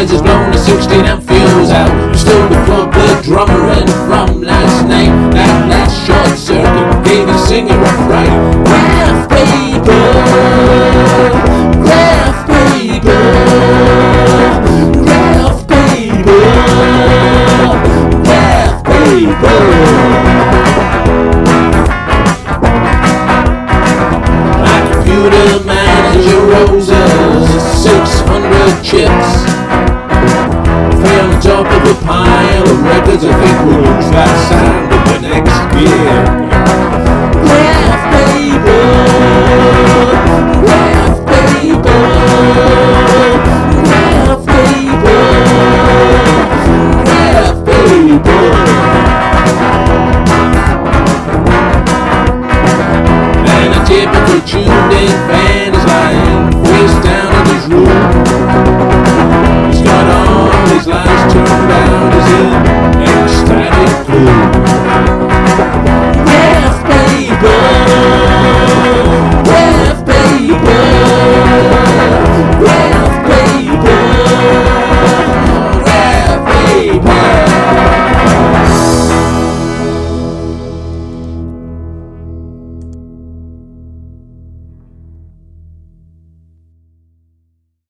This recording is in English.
eyes is blown, a 16 amp fuse out. Still the plug the drummer in from last night. That last short circuit gave the singer a fright. Graph paper, graph paper, graph paper, graph paper. My computer manager roses 600 chips. On top of a pile of records, I think we'll lose that sound of the next year.